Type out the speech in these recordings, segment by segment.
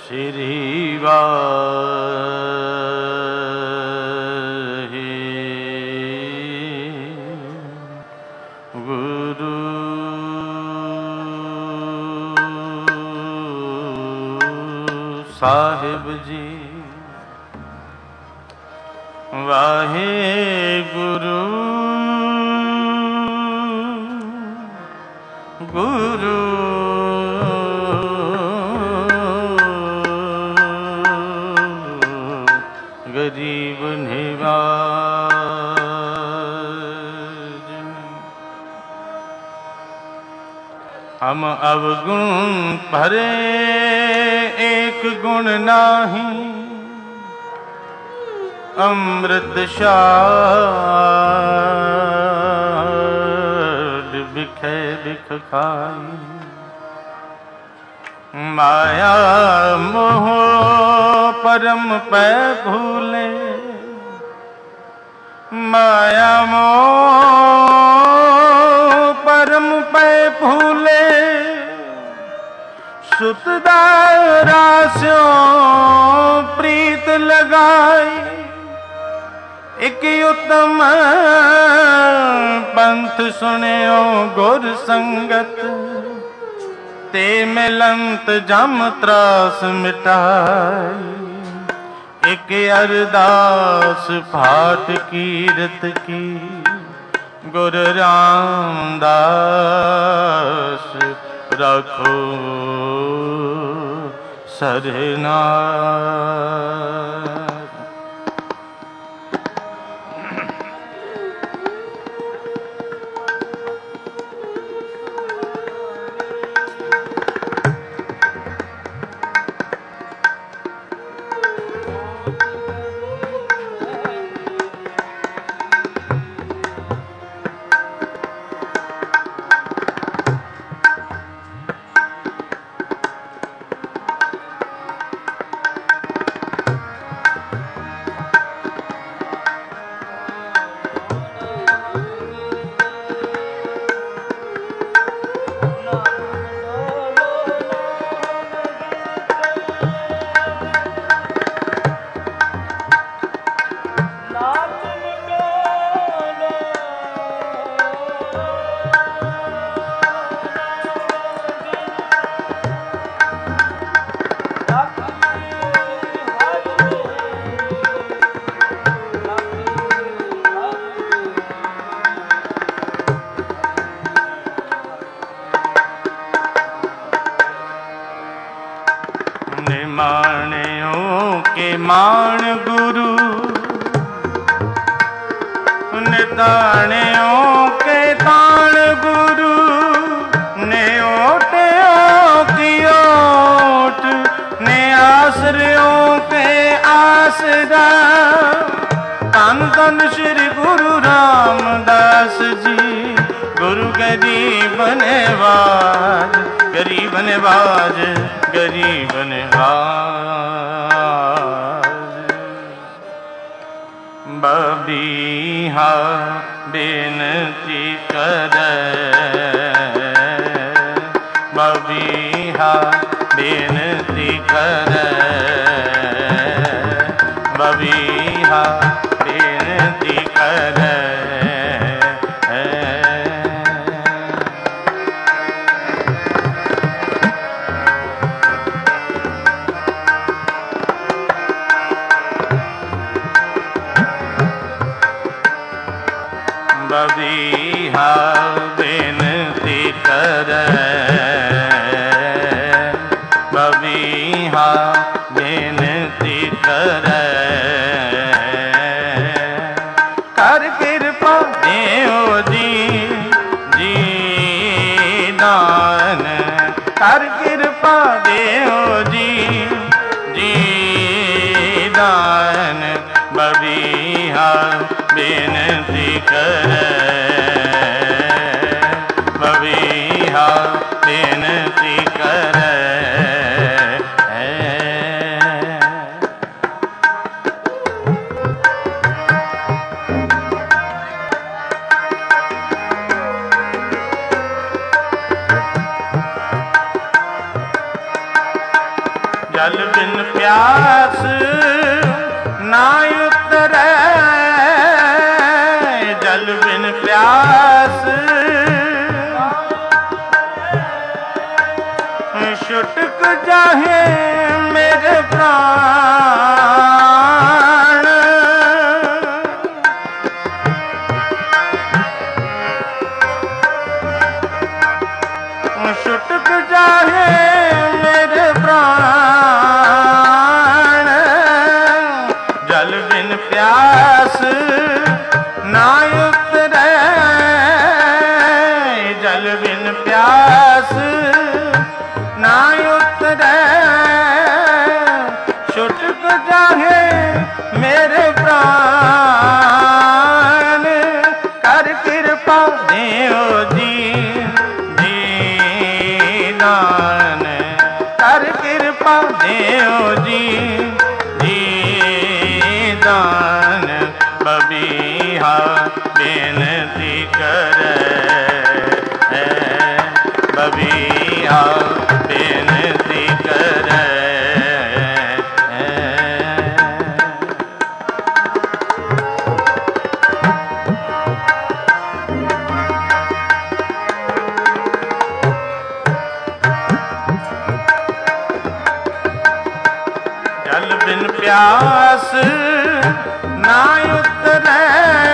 श्री वाहेगुरु साहिब जी। वाहेगुरु गुरु गरीब निवाज। हम अवगुण भरे एक गुण नाही, अमृत शाद बिखे बिख खाई। माया मोह परम पै भूले, माया मोह परम पै भूले। सुतदारा स्यों प्रीत लगाई, एक उत्तम पंथ सुनियो गुर संगत। ते मिलंत जम त्रास मिटाई, एक अरदास फाट कीरत की। गुर रामदास रखो सरना। मान गुरु निताणियों के ताण गुरु ने ओटों की ओट ने आसरियों के आसरा। तन तन श्री गुरु रामदास जी। गुरु गरीब नवाज, गरीब नवाज, गरीब नवाज। बबीहा बेनती करे, बबीहा बेनती करे, बबीहा बेनती करे। बबीहा बेनती करे, बबीहा बेनती करे। कर कृपा देओ जी जी दान, कर कृपा देओ जी जी दान। बबीहा बेनती करे, बबीहा बेनती करे। जल बिन प्यास ना उतरै, जल बिन प्यास छुटक जाहे मेरे प्राण, छुटक जाहे मेरे प्राण। जल बिन प्यास ना उतरै, जल बिन प्यास ना उतरै, छुटक जाहे मेरे प्राण। कर कृपा देओ जी दीनान, कर कृपा देओ जी दीनान। बबीहा बेनती करे, बबीहा बेनती करे। जल बिन प्यास ना उतरै,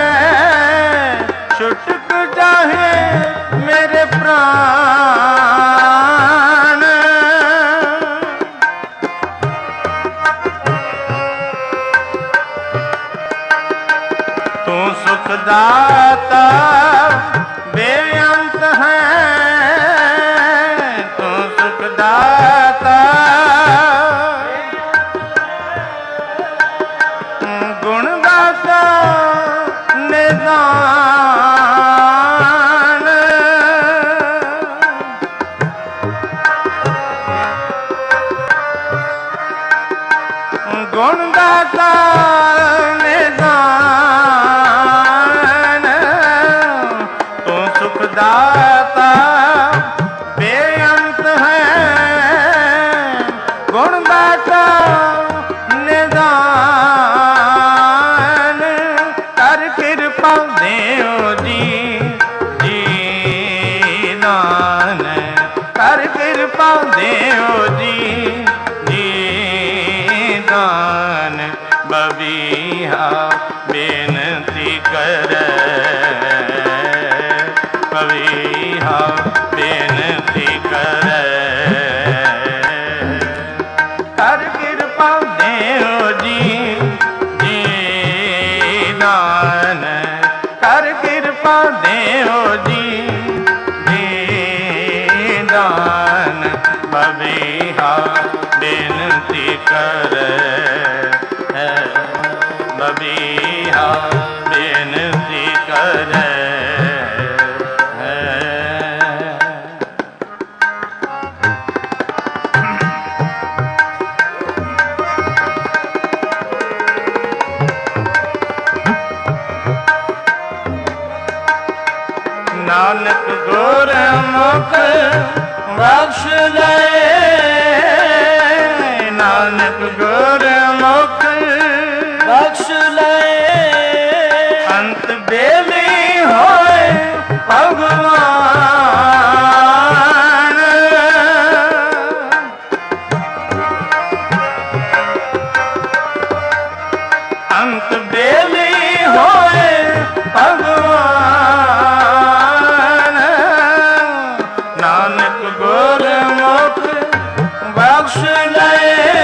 छुटक जाहे मेरे प्राण। तू सुखदाता बेअंत है, तू सुखदाता गुणदाता निदान। गुणदाता निदान। तू सुखदाता बेअंत है, गुणदाता निदान। कर कृपा देओ जी दीनान, कर कृपा देओ जी दीनान। बबीहा बेनती करे, बबीहा बेनती करे। कर कृपा देओ जी दीनान, कर कृपा देओ जी दीनान। बबीहा बेनती करे, बबीहा बेनती करे। नानक गुरमुख बख्श ले, नानक गुरमुख बख्श ले। अंत बेली होए भगवान, अंत बेली होए भगवान। नानक गुरमुख बख्श ले,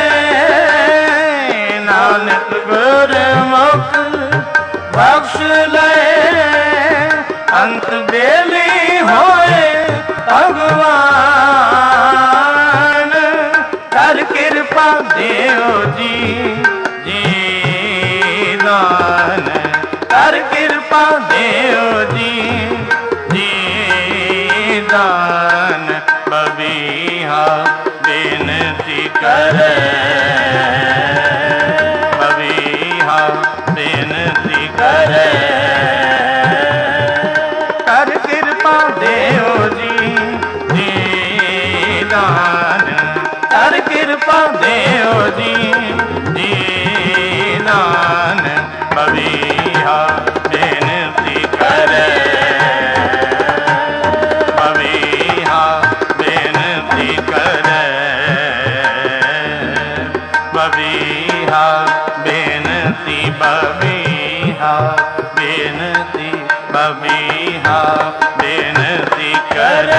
नानक गुरमुख बख्श ले। अंत बेली होए भगवान। कर कृपा देओ जी दीनान, कर कृपा देओ जी दीनान। बबीहा बेनती करे, बबीहा बेनती करे। कर कृपा देओ जी दीनान, कर कृपा देओ बबीहा बेनती बबीहा बेनती बबीहा बेनती करे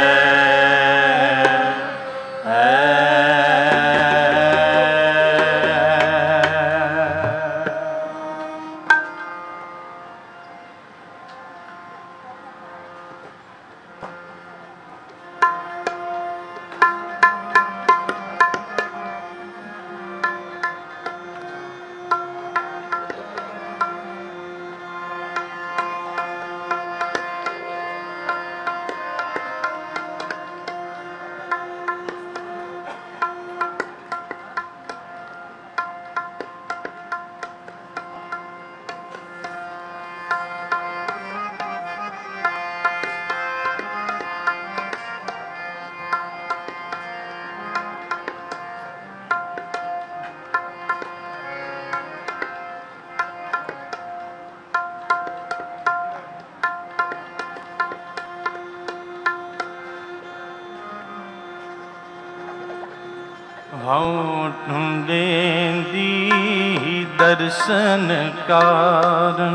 देंदी दर्शन कारण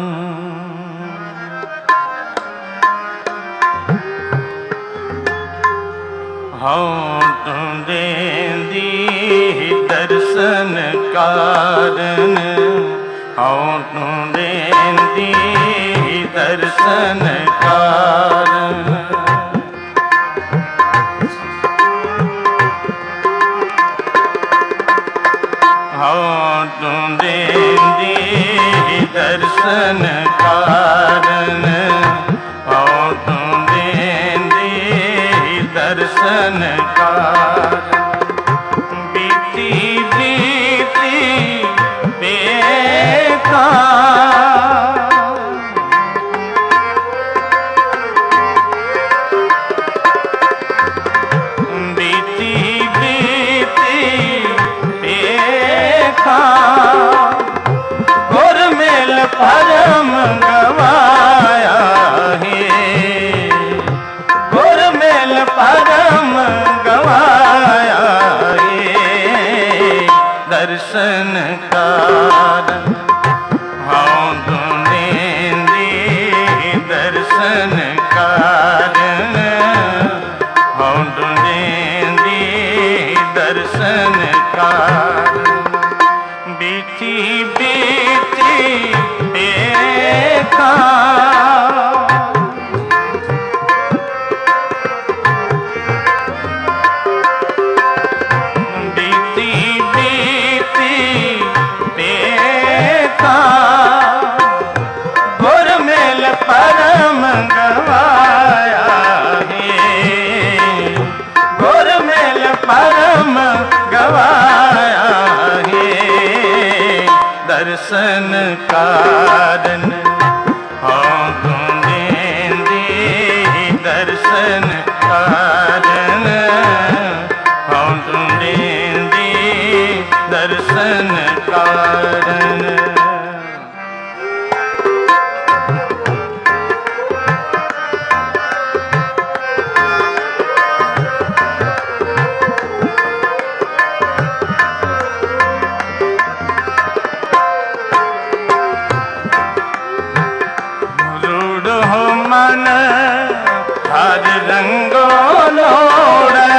देंदी दर्शन कारण देंदी दर्शन कारण देंदी दर्शन कारण देंदी दर्शन कारण बीती बीती बेकार बीती बीती गुर मेल परम गवाया है गुर मेल परम गवाया है दर्शन कारण देंदी दर्शन कारण देंदी दर्शन कारण बीती बीती बेकार बीती बीती बेकार गुर मेल परम गवाया है गुर मेल परम गवाया दर्शन कारण देंदी दर्शन कारण देंदी दर्शन कारण मन हर रंगो लोड़े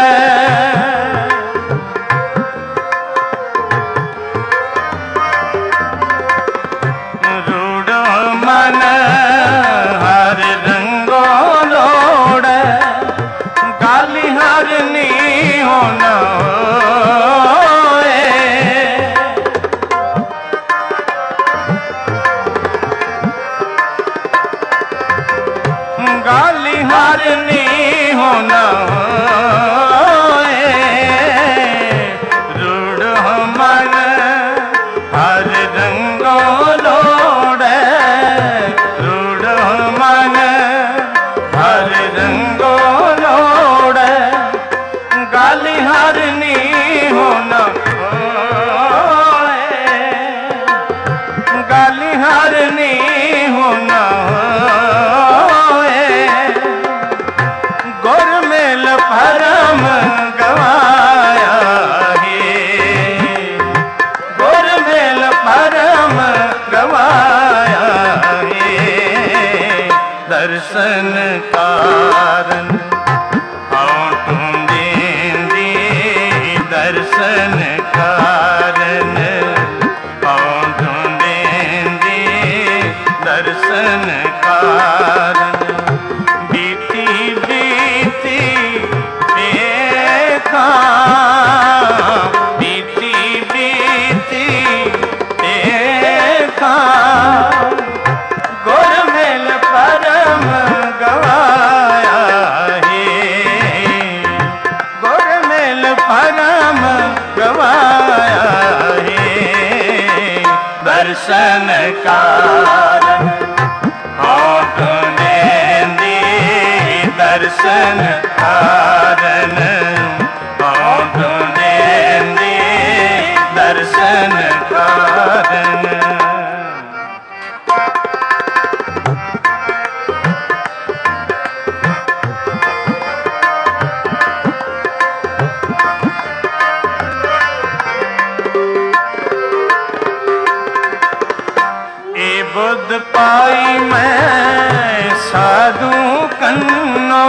कारण पाँव ढूंढेंगे दर्शन कारण। बीती बीती देखा, बीती बीती देखा, गोरमेल परम गवाया है, गोरमेल परम गवाया है। दर्शन कारण होठ नेंदी दर्शन कारण, होठ नेंदी दर्शन कारण। बुद्ध पाई मैं साधु कन्नो,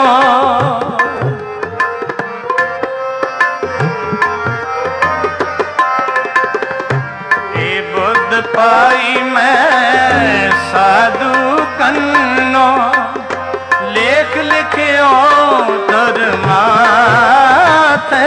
ए बुद्ध पाई मैं साधु कन्नो, लेख लिखियो तुर माथे।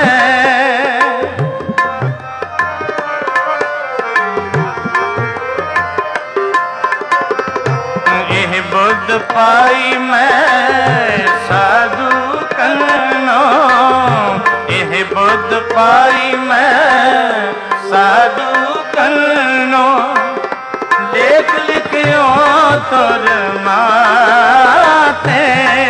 बुद्ध पाई मैं साधु कन्नो, यह बुद्ध पाई मैं साधु कन्नो, लेख लिखियो तुर माथे।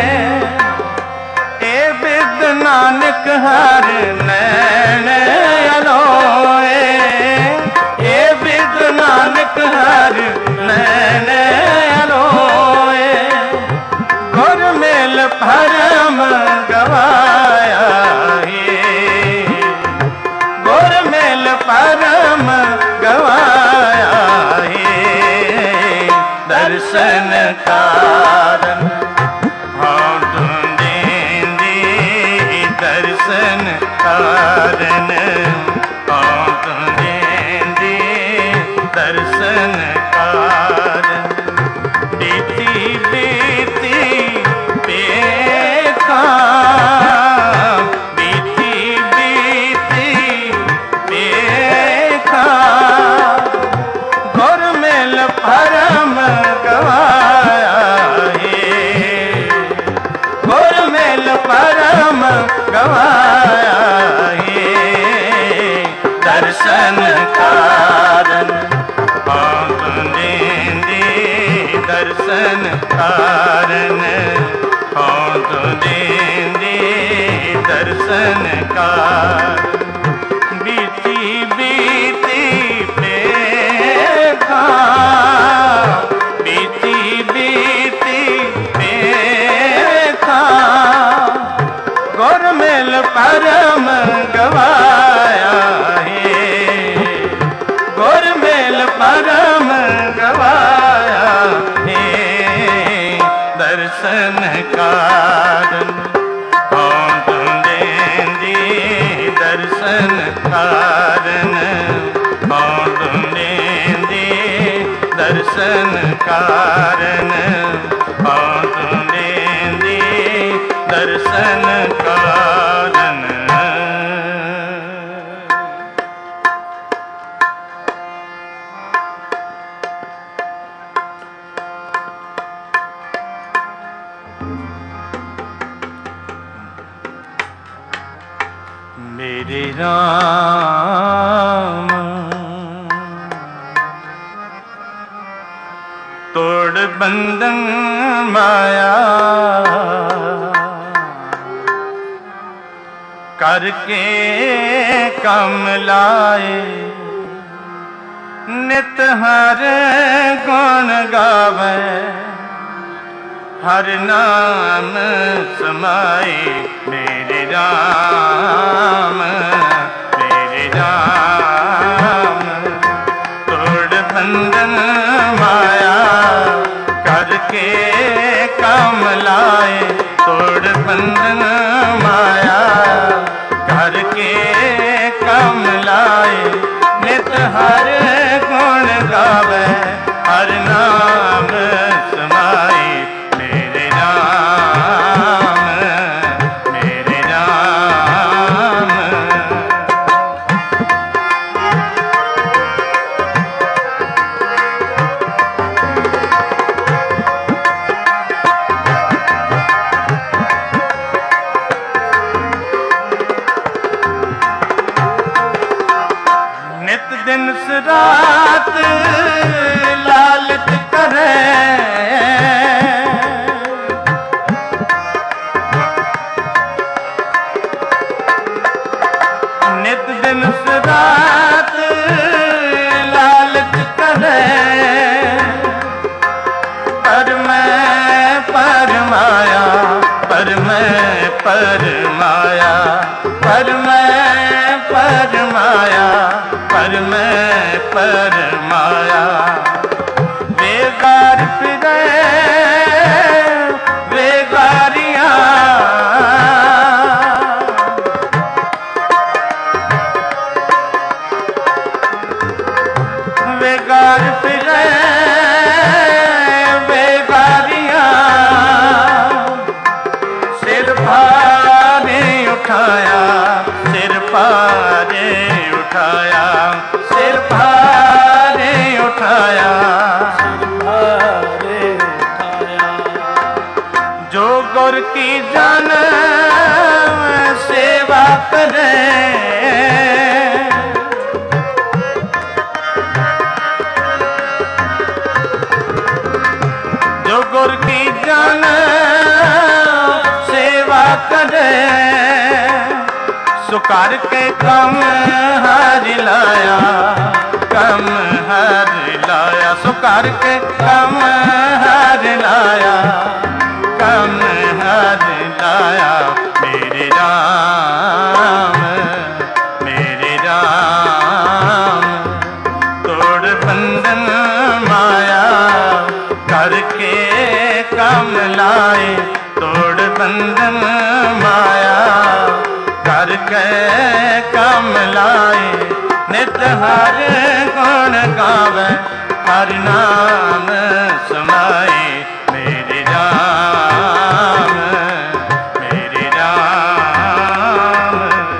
ए बिद नानक हर नैन अलोए, ए बिद नानक हर नैन अलोए, गोरमेल परम गवाया है, गोरमेल परम गवाया है। दर्शन कारण होठ ढूंढेंगे दर्शन कारण, होठ ढूंढेंगे दर्शन कारण। बीती बीती देखा, बीती बीती देखा, गोरमेल परम गवाया है, गोरमेल परम गवाया है। दर्शन कारण होठ नेंदी दर्शन कारण, होठ नेंदी दर्शन कारण। बीती बीती देखा, बीती बीती देखा, गोरमेल परम गवाया है, गोरमेल परम गवाया है। दर्शन कारण होठ नेंदी दर्शन कारण, होठ नेंदी दर्शन कारण, होठ नेंदी दर्शन कारण। मेरे राम तोड़ बंधन माया, करके कम लाए नित हर गुण गावे, हर नाम समाए। मेरे राम मेरे राम तोड़ बंधन माया, करके काम लाए। तोड़ बंधन माया करके काम लाए। नित दिन रात लालच करे, नित दिन रात लालच करे, पर मैं परमाया, पर मैं परमाया, पर मैं परमाया, पर मैं परमाया। बेगार फिरे बेगारियां, बेगार फिरे बेगारियां, सिर भारे उठाया, सिर भारे उठाया, सिर भारे उठाया, सिर भारे उठाया। जो गुर की जान सेवा करे, जो गुर की जान सेवा करे, सुकार के कम हर लाया, कम हर लाया, सुकार के कम हर लाया, कम हर लाया। मेरे राम, मेरे राम, तोड़ बंधन माया करके कम लाए, तोड़ बंधन माया करके कम लाए। नित हर गुण गावे, हर नाम समाए। मेरे राम, मेरे राम।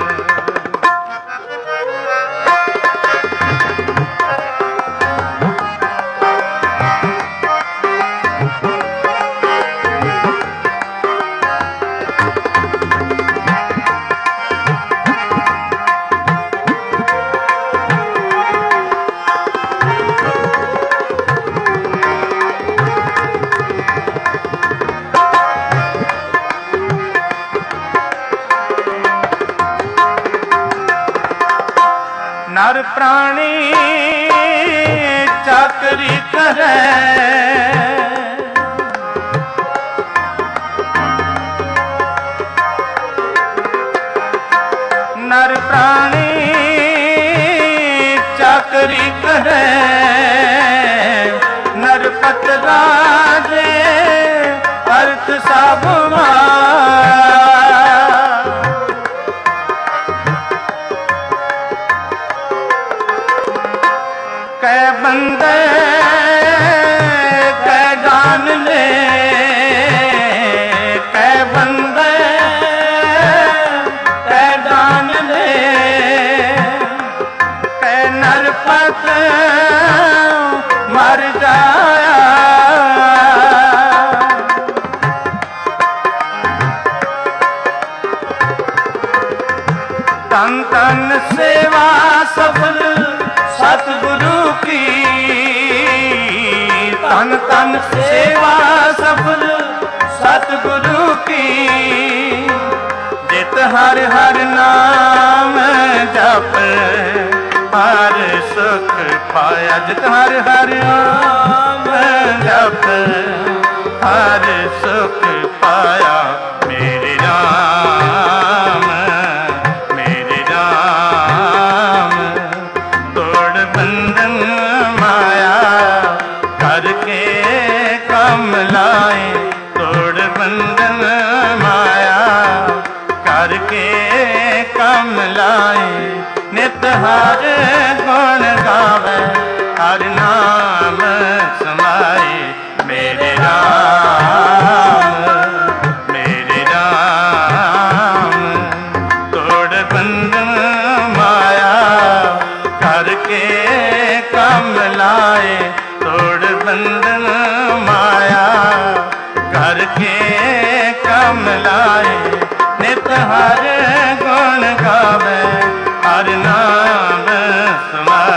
नर प्राणी चाकरी करे, नर प्राणी चाकरी करे, नरपत राजे अर्थ सब कै बंदे कै जान ले, कै बंदे कै जान ले, कै नरपत मर जाया। तन तन सेवा सफल सतगुरु की, तन तन सेवा सफल सतगुरु की। जित हर हर नाम जप हर सुख पाया, जित हर हर नाम जप हर सुख पाया। मेरे राम, मेरे राम, तोड़ बंधन माया करके कम लाए, तोड़ बंधन माया करके कम लाए। नित हर गुण गावे, हर नाम समाए। मेरे राम, मेरे राम, तोड़ बंधन माया करके कम लाए, तोड़ बंधन माया करके कम लाए। नित हर गुण गावे, हर नाम समाए।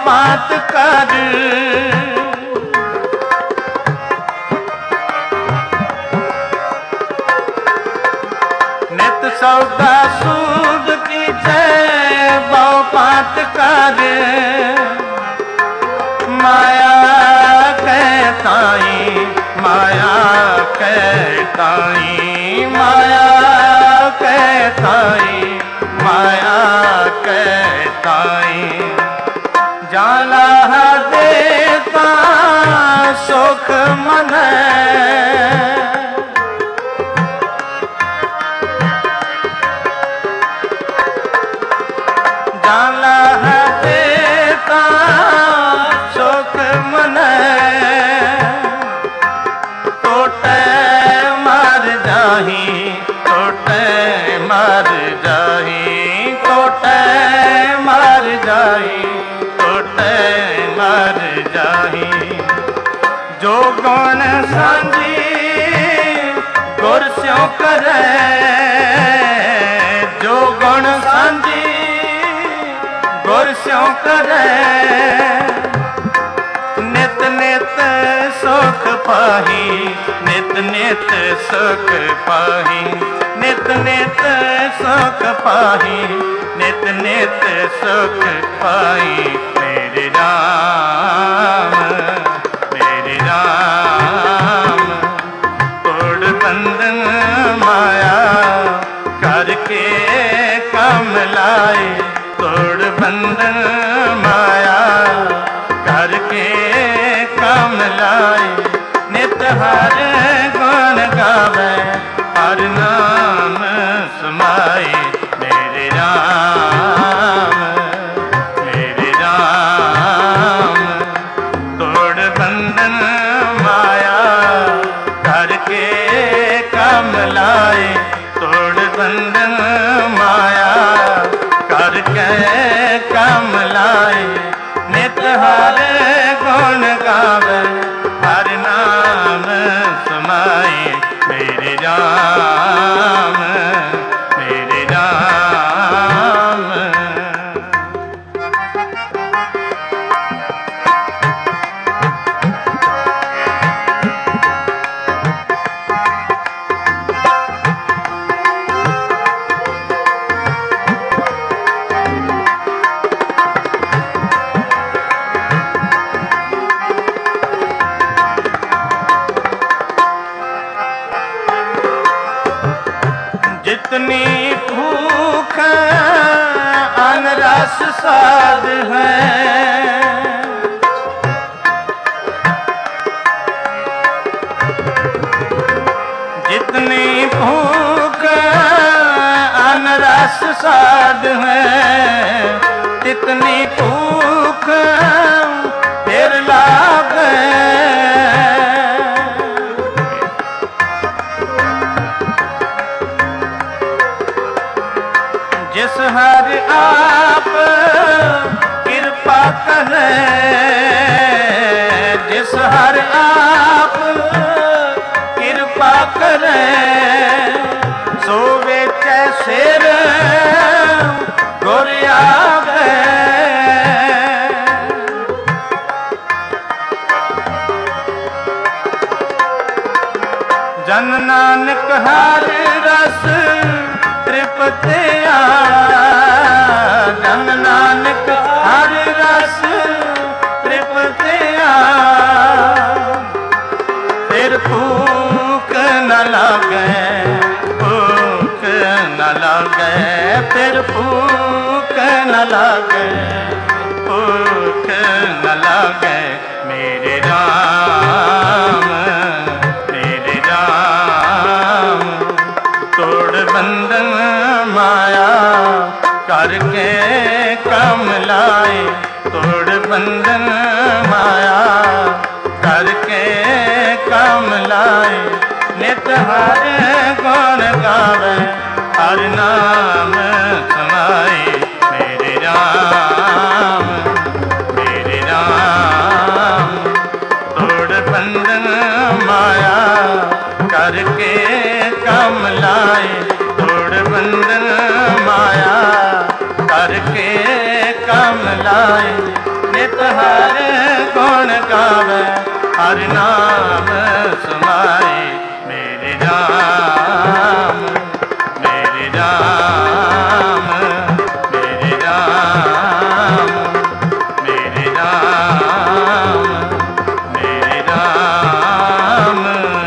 पात कर नित सौदा सूद कीजे बहु पात कर माया कहताई माया कहताई माया कहताई माया कहताई जाला देता सुख मन जाला देता सुख मन टोटे मर जाही टोटे मर जाही टोटे मर जाही टोटे मर जाही जो गुण सांझी गुर स्यों करे जो गुण सांझी गुर स्यों करे नित नित सुख पाही नित नित सुख पाही नित नित सुख पाही नित नित सुख पाही मेरे राम तोड़ बंधन माया करके कम लाए तोड़ बंधन माया करके कम लाए नित हर गुण गावे हर नाम समाए मेरे राम तोड़ बंधन माया करके कम लाए तोड़ बंधन माया करके कम लाए नित हर गुण गावे हर नाम समाए मेरे राम मेरे राम जितनी भूख अनरस साध है जितनी भूख अनरस साध है तितनी भूख फिर लाग जिस हर आप कृपा करे जिस हर आप कृपा करे सो विच सिर गुर आवे जन नानक हर रस तृप्तिया जन नानक हर रस तृप्तिया फिर भूख न लागे भूख न लागे फिर भूख न लागे भूख न लागे मेरे राम तोड़ बंधन माया करके कम लाए तोड़ बंधन माया करके कम लाए नित हर गुण गावे हर नाम समाए मेरे राम तोड़ बंधन माया करके कम लाए तोड़ बंधन माया करके कम लाए नित हर गुण गावे हर नाम समाए मेरे राम मेरे राम मेरे राम मेरे राम मेरे राम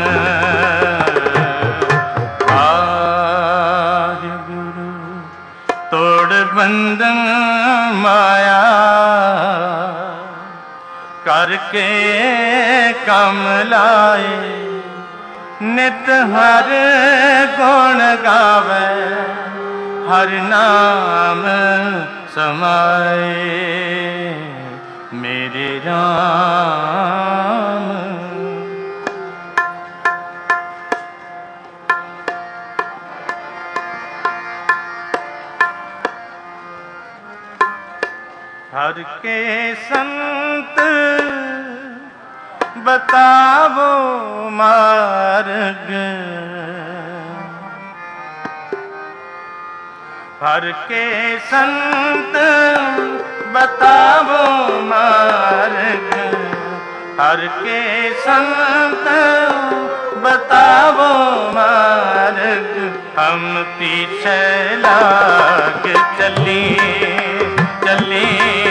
आहि गुरु तोड़ बंधन माया करके कम लाए नित हर गुण गावे हर नाम समाए मेरे राम हर के संत बतावो मार्ग हर के संत बतावो मार्ग हर के संत बतावो मार्ग हम पीछे लाग चली चली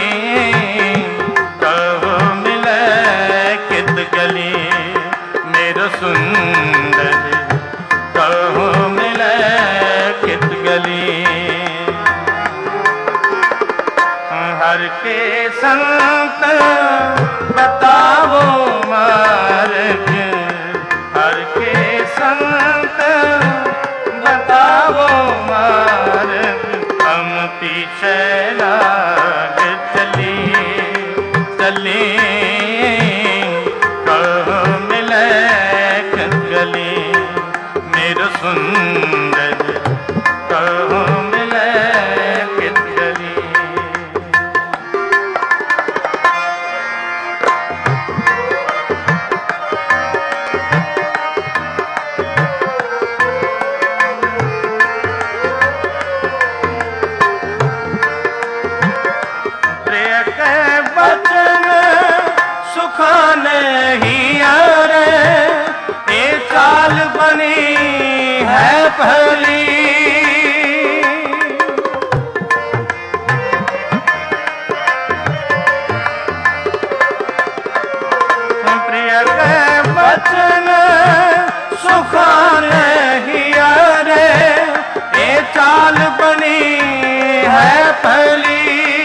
कहो मिले कित गली मेरो सुंदर कहो मिले कित गली हर के संत बतावो मार्ग हर के संत बतावो मार्ग हम पीछे लाग चली चली कहो मिले कित गली मेरो सुंदर कहो मिले कित गली वचन सुखाने ही आरे ये चाल बनी है पहली प्रिय के वचन सुखाने ही आरे ये चाल बनी है पहली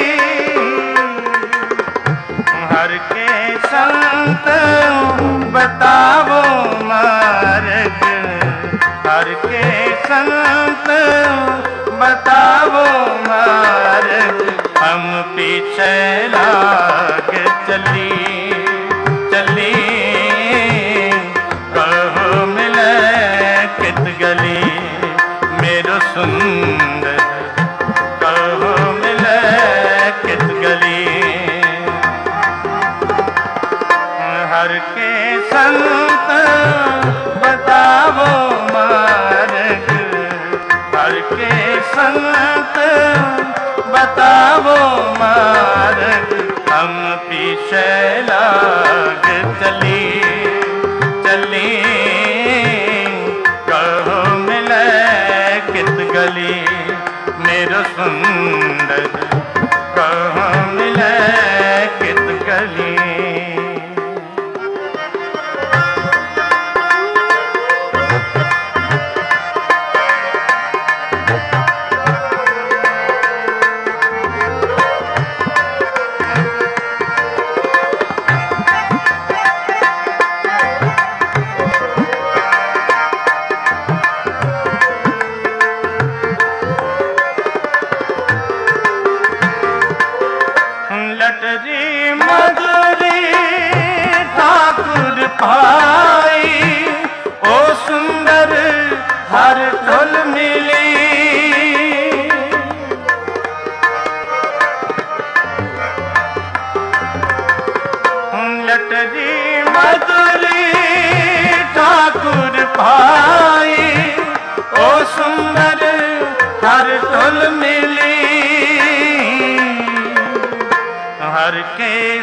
हर के संत बतावो मार्ग हर के संत बतावो मार्ग हम पीछे लाग चली चली कहो मिले कित गली मेरो सुंदर कहो मिले कित गली हर के संत बतावो मार्ग हर के संत बतावो मार्ग हम पीछे लाग चली चली कहो मिले कित गली मेरो सुंदर कहो मिले कित गली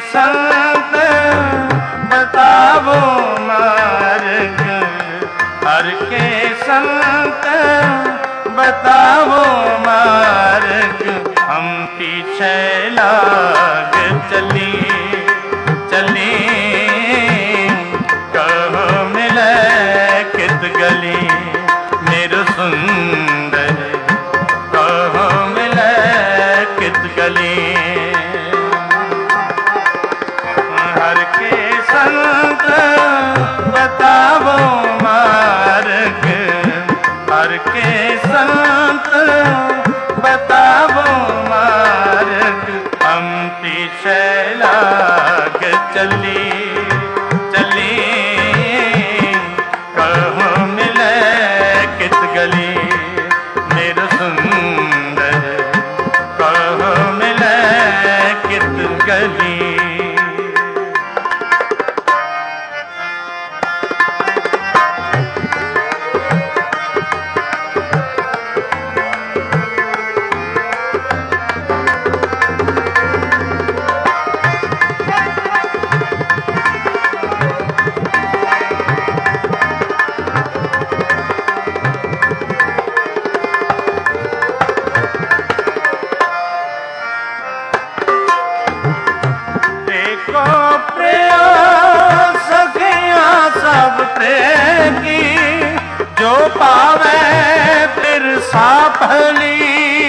संत बतावो मार्ग, हर के संत बतावो मार्ग, हम पीछे लाग चली चली, कहो मिले कित गली मेरो सुंदर, कहो मिले कित गली। हर के संत बतावो मार्ग, हर के संत बतावो मार्ग, हम पीछे लाग चली चली, कहो मिले कित गली मेरो सुंदर, कहो मिले कित गली। जो पावे फिर साफली,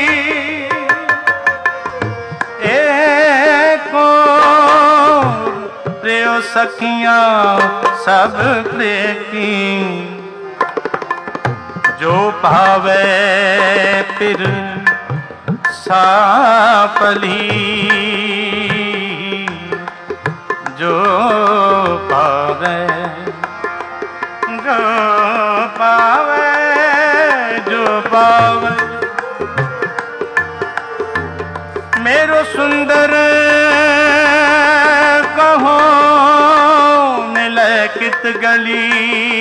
एको प्रियो सखियां सब प्रिय की, जो पावे फिर साफली, जो पावे जो पावे जो पावे मेरो सुंदर, कहो मिले कित गली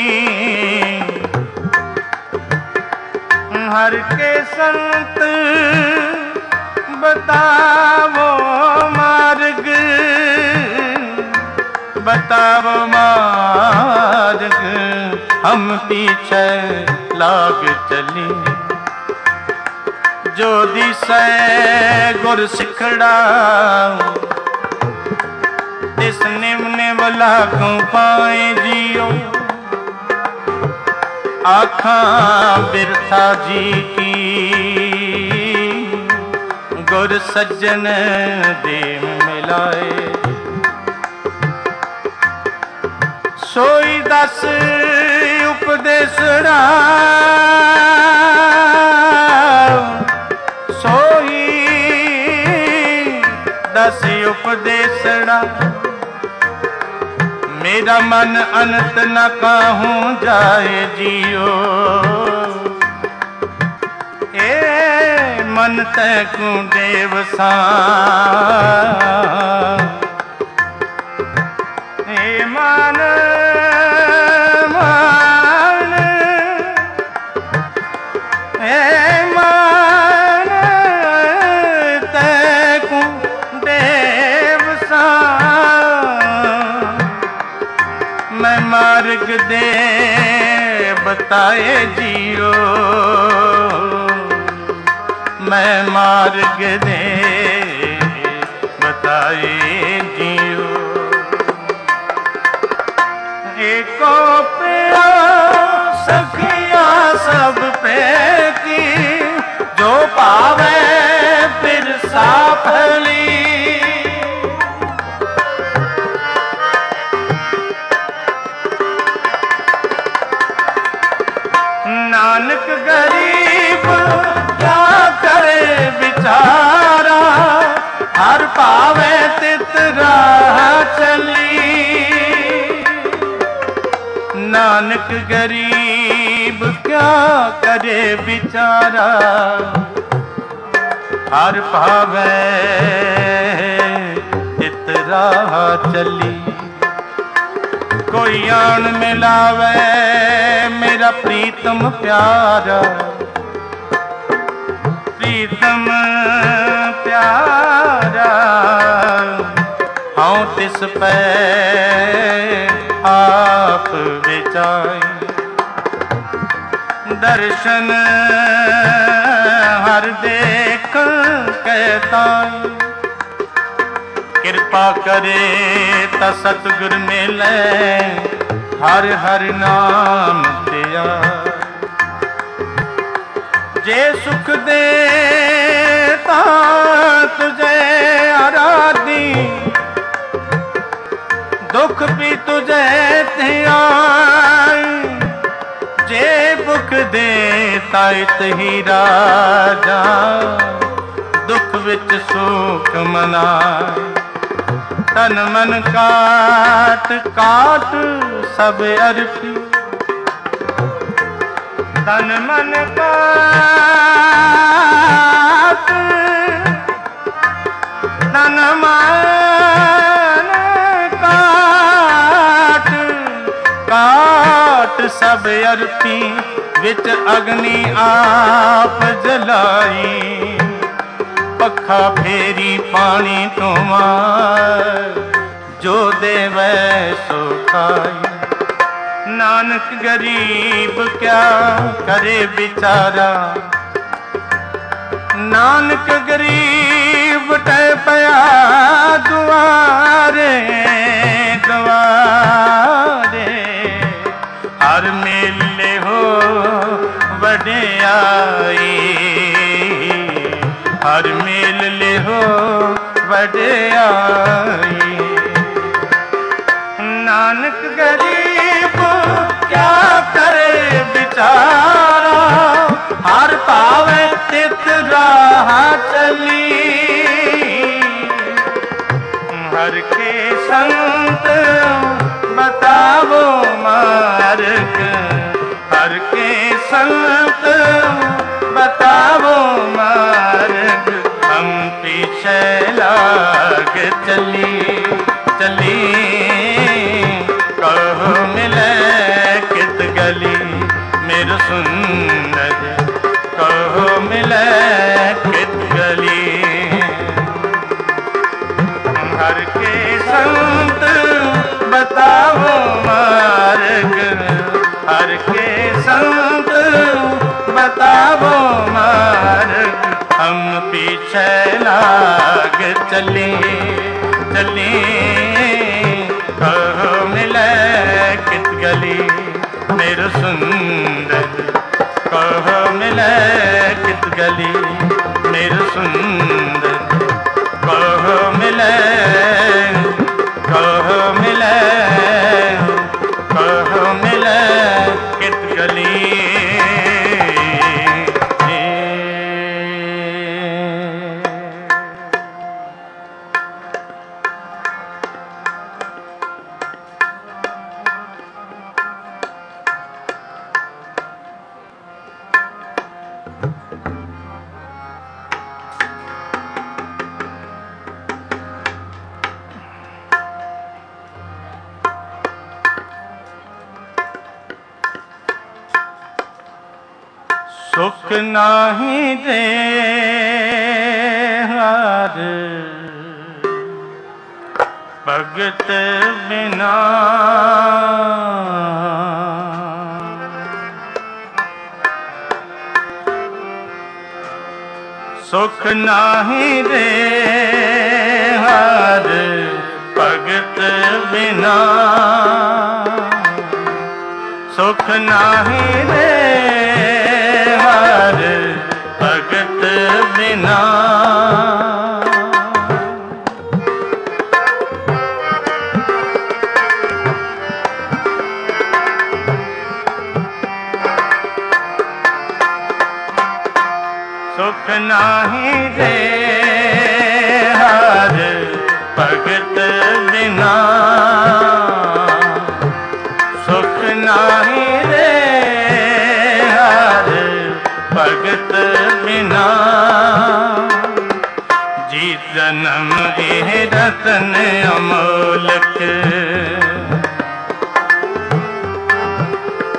हर के संत बतावो मार्ग, बतावो मार्ग, हम पीछे लाग चली, जो दिसे गुर सिखड़ा तिस निम्न वाला को पाए जियो, आँखा बिरथा जी की गुर सज्जन देव मिलाए, सोई दस उपदेशड़ा, सोई दस उपदेशड़ा, मेरा मन अनंत न कहूँ जाए जियो, ए मन तैकू देव सा, ए मन मान, ए मन तैकू देव सा, मैं मार्ग दे बताए जियो, मैं मार्ग दे बताए जियो, एको प्रिया सखियां सब पे की, जो पावे फिर साफली, नानक गरीब क्या करे बिचारा, हर पावे तित राह चली, नानक गरीब क्या करे बिचारा, हर पावे तित राह चली, कोई आन मिलावे मेरा प्रीतम प्यारा, प्रीतम प्यारा, हाँ तिस पे आप विचाई। दर्शन हर देख कहताई। कृपा करे ता सतगुर मिले हर हर नाम दिया। जे सुख दे ता तुझे आराधी, दुख भी तुझे ध्याई। जे भुख दे ताइत ही राजा, दुख विच सुख मनाए। तन मन काट काट सब अर्पी, तन मन काट तन मन काट काट सब अर्पी। विच अग्नि आप जलाई, पखा फेरी पानी तो मार। जो देवै सो खाई। नानक गरीब क्या करे बिचारा, नानक गरीब टै पया दुआरे दुआरे। हर मेले हो वडियाई, हर मेले हो वडियाई। नानक गरीब क्या करे बिचारा, हर पावे तित राह चली। हर के संत बतावो मार्ग, हर के संत बतावो मार्ग। हम पीछे लाग चली चली, कहो मिले कित गली मेरे सुंदर। कहो मिले कित गली। हर के संत बताओ मार्ग, हर के संत बताओ मार्ग। हम पीछे लाग चले चले, कहो मिले कित गली मेरे सुंदर। कहो मिले कित गली मेरे सुंदर। कहो मिले, कहो मिले, कहो मिले कित गली। सुख नाही दे हार भगत बिना। सुख नाही दे हार भगत बिना। सुख नाही दे हार भगत बिना। सुख नाही दे हार भगत बिना। सुख नाही दे हार भगत बिना। जी जन्म एह रतन अमोलक।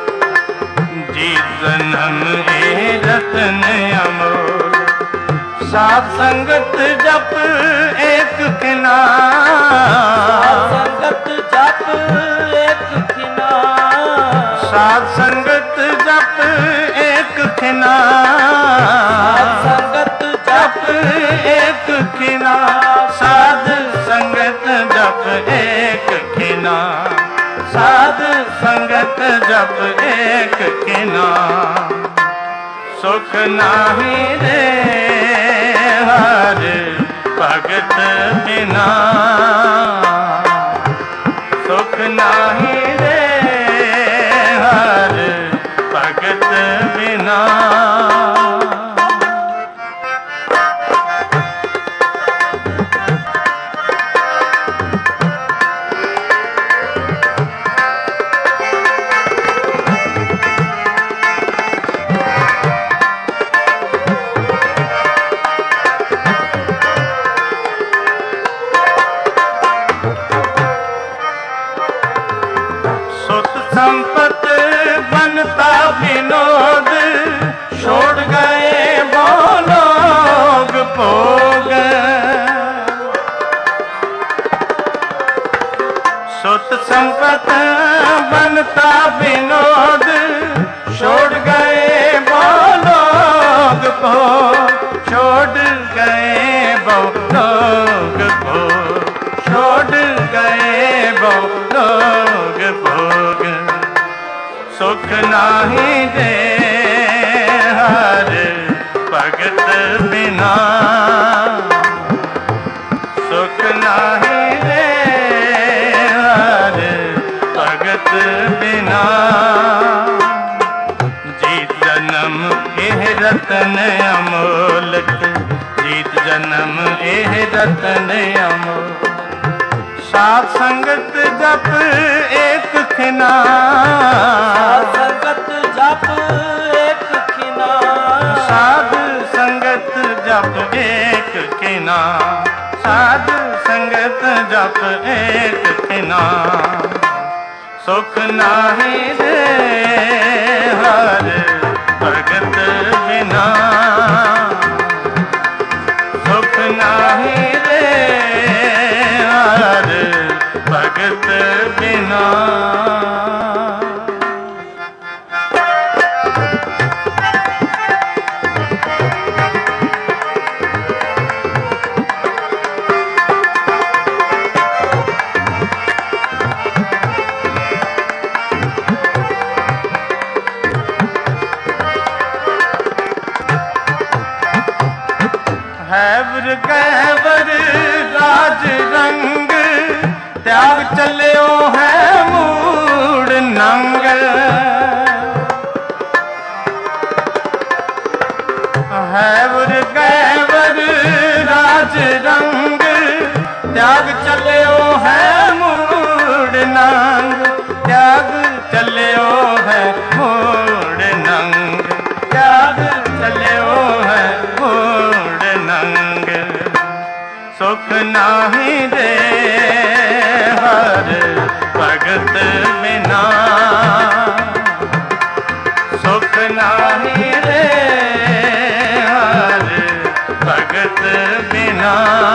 जी जन्म एह रतन अमोलक। साध संगत जप एक खिना, साध संगत जप एक खिना, साध संगत जप एक खिना, साध संगत जप एक खिना, साध संगत जप एक खिना, साध संगत जप एक खिना। सुख नाही रे हर भगत बिना, सुख नाही रे हर भगत बिना। संपत बनता विनोद, छोड़ गए वो लोग भोग। सुत संपत बनता विनोद, छोड़ गए वो लोग भोग, छोड़ गए वो लोग भोग, छोड़ गए वो लोग भोग। सुख नाही दे हर भगत बिना, सुख नाही दे हर भगत बिना। जीत जन्म एह रतन अमोलक, जीत जन्म एह रतन अमोलक। साध संगत जप एक खिना, साध संगत जप एक खिना, साध संगत जप एक खिना, साध संगत जप एक खिना। सुख नाही रे हर भगत बिना, सुख नाही रे हर भगत बिना। हैवर गहवर राज रंग, त्याग चलियो है मूड़ नंग। हैवर गहवर राज रंग, त्याग चलियो है मूड़ नंग, त्याग चलियो है मूड़ नंग, त्याग चलियो है मूड़ नंग। सुख नाही दे हर भगत बिना, सुख नाही रे हर भगत बिना।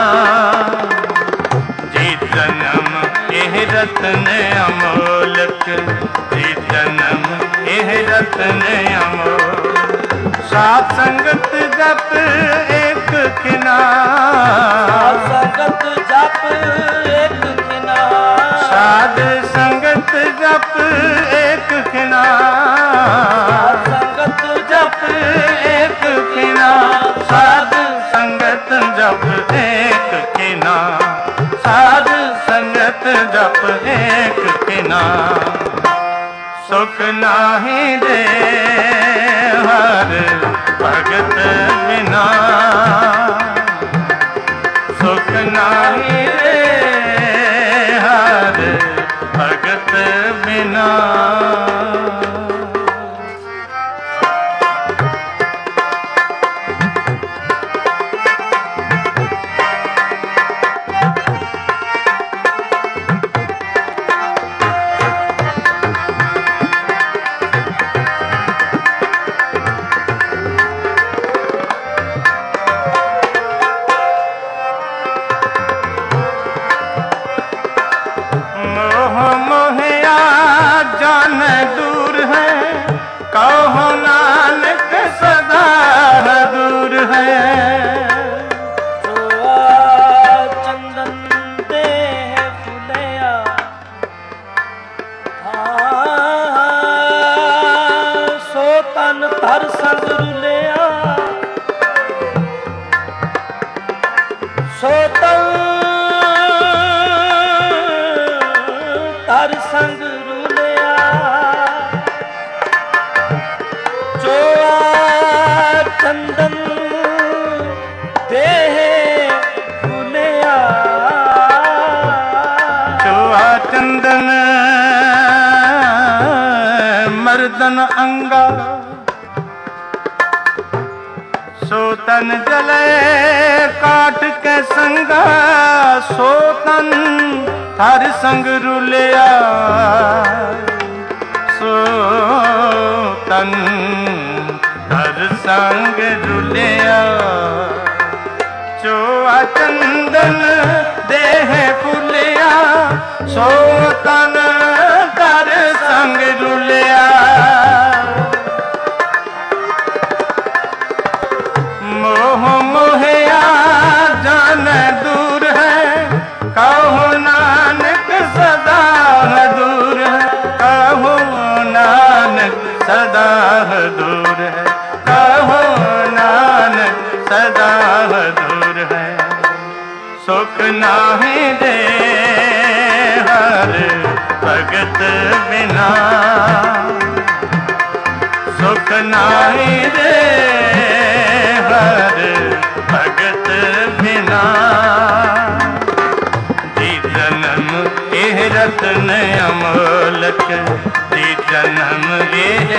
जीत जन्म एह रतन अमोलक, जीत जन्म एह रतन अमोलक। साध संगत जप एक खिना, साध संगत जप एक खिना, साध संगत जप एक खिना, साध संगत जप एक खिना, साध संगत जप एक खिना, साध संगत जप एक खिना। सुख नाही दे हर भगत बिना, सुख नाही रे हर भगत बिना। कहो नानक सदा दूर है। चंदन दे फुलिया सो तन धर संग रुलिया सो तन धर संग रुलिया जो चंदन देह फुलिया चोआ चंदन मर्दन अंगा सो तन जले काट के संगा सो तन हर संग रुलिया सो तन हर संग रुलिया चोआ चंदन देह फुलिया सो तन कर संग रुलिया मोह मोहिया जान दूर है कहो नानक सदा दूर है कहो नानक सदा दूर है कहो नानक सदा दूर है सुख नाही दे हर भगत बिना सुख नाही दे हर भगत बिना जी जन्म एह रतन अमोलक जी जन्म एह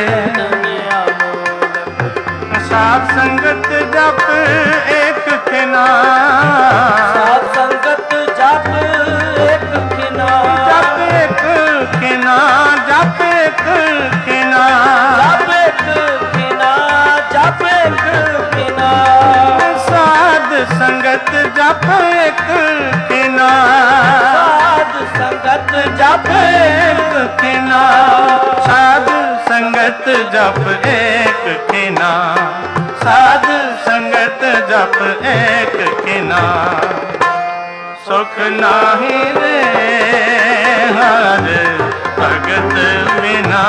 साथ संगत जप एक खिना साथ संगत जप एक खिना जप एक खिना जप एक खिना जप एक खिना जप एक खिना साध संगत जप एक खिना साध संगत जप एक खिना साध संगत जप एक खिना साध संगत जप एक खिना सुख नाही रे हर भगत बिना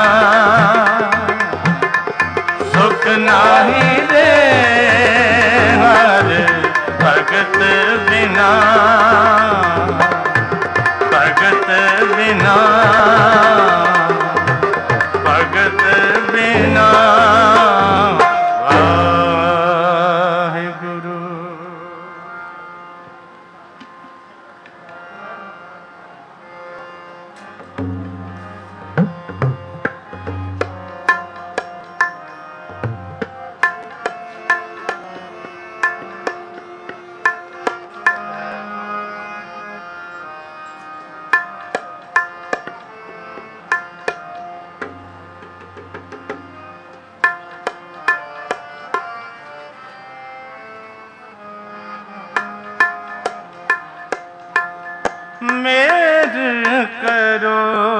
सुख नाही रे हर भगत बिना भगत बिना भगत बिना वाहिगुरु। मेर करो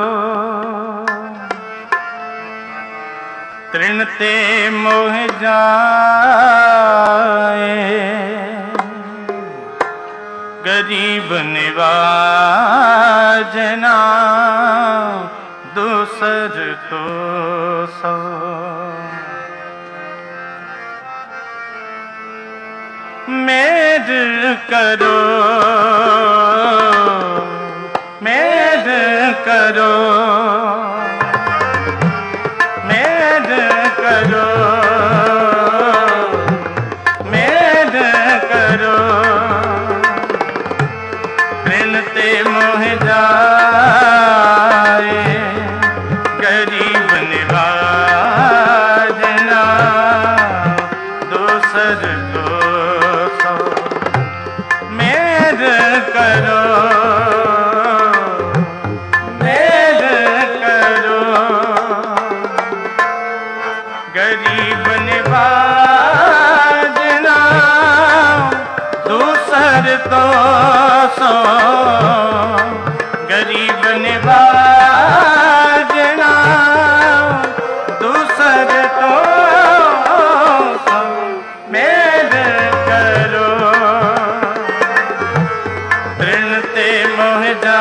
तृण ते मोह जाए गरीब निवाजना दूसर तो सो मेर करो मेर करो मेर करो मेर करो बिन ते मोह जाए गरीब निवाजना दूसर को सो मेर करो गरीब निवाजना दूसर तो सो गरीब निवाजना दूसर तो मेर करो, ऋण ते मोह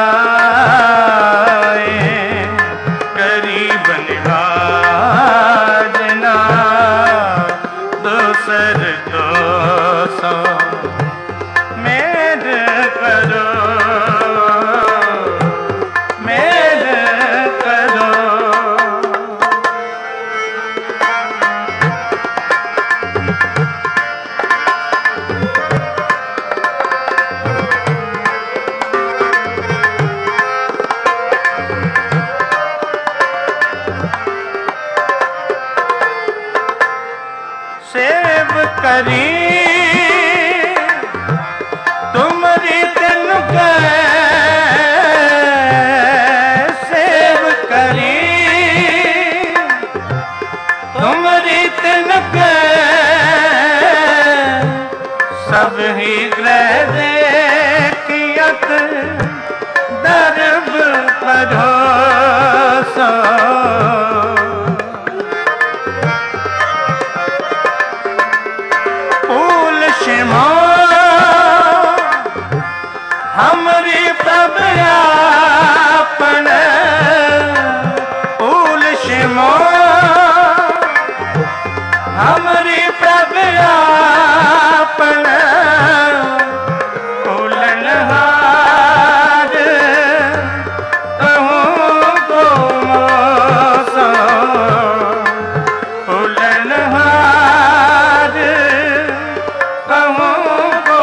जाए गरीब निवाजना, दूसर तो सो मेर करो, मेर करो। सेव करी तुमरी तिन के, सेव करी तुमरी तिन के, सब ही ग्रह देखियत दर्ब परोसो, फूल शिमो हमरी प्रभ आपन, फूल शिमो हमरी प्रभ आपन, फूलनहार कहूँ को मोसो, फूलनहार कहूँ को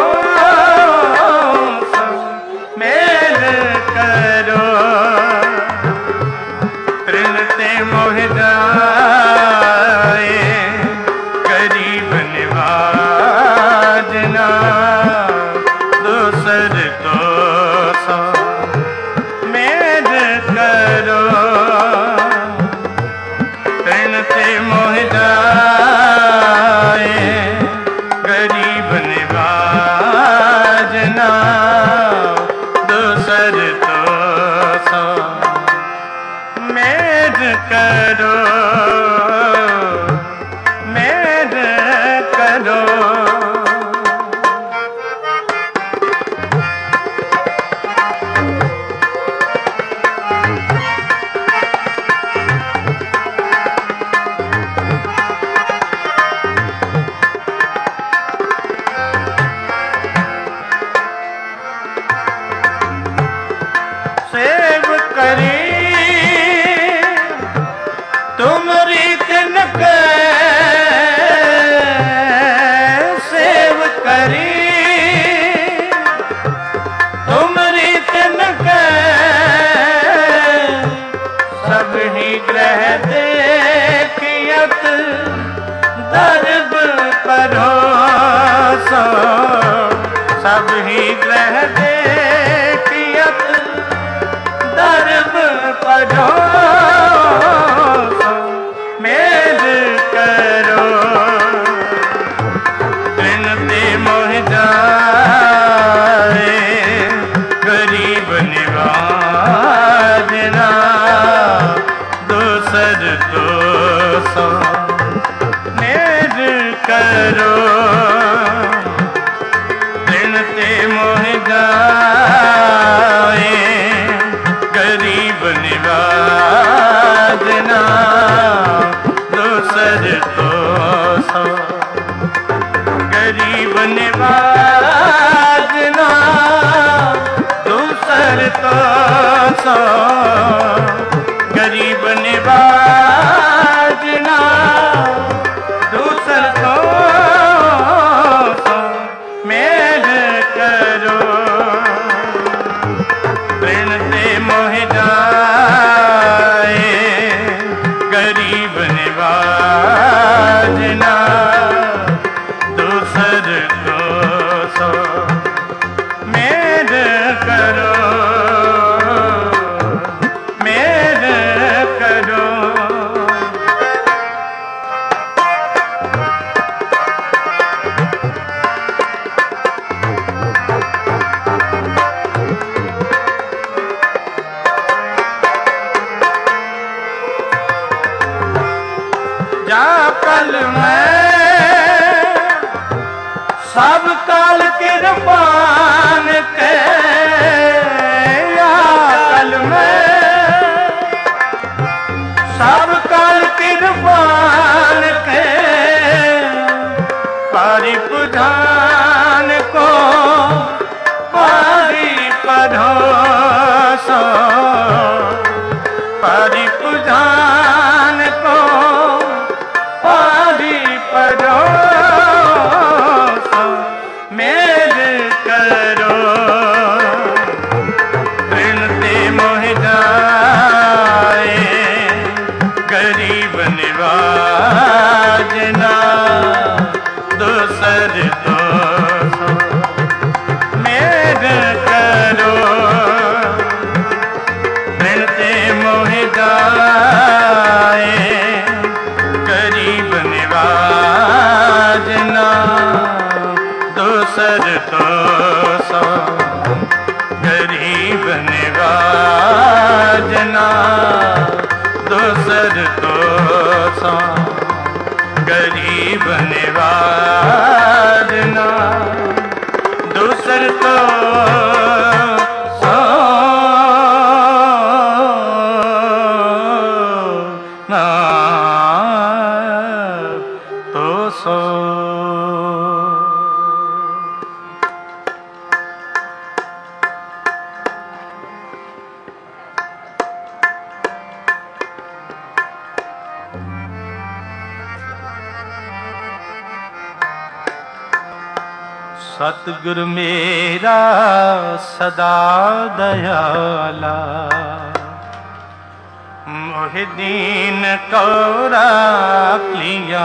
मोसो मेर करो, ऋण ते मोह जाए गरीब निवाजना, दूसर तो सो मेर करो, ऋण ते मोह जाए गरीब निवाजना, दूसर तो सो मेर करो, मेर करो। सेव करी तुमरी तिन के, सेव करी तुमरी तिन के, सब ही ग्रह देखियत दर्ब परोसो, सब ही ग्रह देखियत दर्ब परोसो मेर करो, ऋण ते मोह जाए गरीब निवाजना, दूसर तो सो मेर करो, ऋण ते मोह जाए गरीब निवाजना, दूसर तो सो गरीब निवाजना, दूसर तो सो गरीब निवाजना, दूसर तो सो मेर करो, ऋण ते मोह जाए गरीब निवाजना, दूसर तो सो मेर करो, मेर करो। या कल मैं सब काल किरपान के, या कल मैं सब काल किरपान के, पारी पुधान को पारी पढ़ोसो, पारी पुधान को पारी पढ़ोसो, मेरे करो ऋणते मोह जाए, गरीब निवाजना दूसर तो मेरे करो ऋणते मोह जाए, गरीब निवाजना दूसर तो सो, गरीब निवाजना दूसर तो सो, गरीब निवाजना दूसर तो सो ना तो सो। सतगुरु मेरा सदा दयाला, मोहि दीन को राख लिया।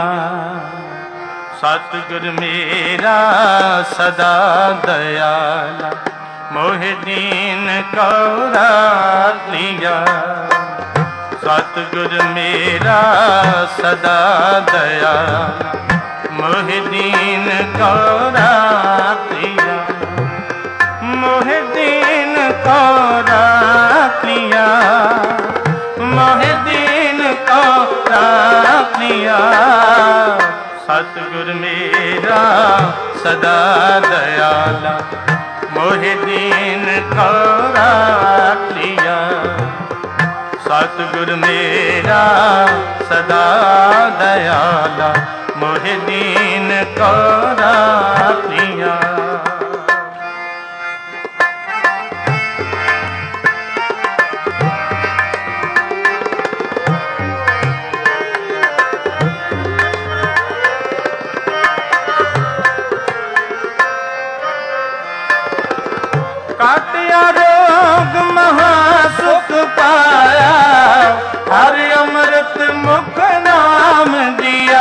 सतगुरु मेरा सदा दयाला, मोहि दीन को राख लिया। सतगुरु मेरा सदा दयाला, मोहि दीन को राख लिया। मोहि दीन को राख लिया, मोहि दीन को राख लिया। सतगुरु मेरा सदा दयाला, मोहि दीन को राख लिया। सतगुरु मेरा सदा दयाला, मोहि दीन को राख लिया। काटिया रोग महासुख पाया, हरि अमृत मुख नाम दिया।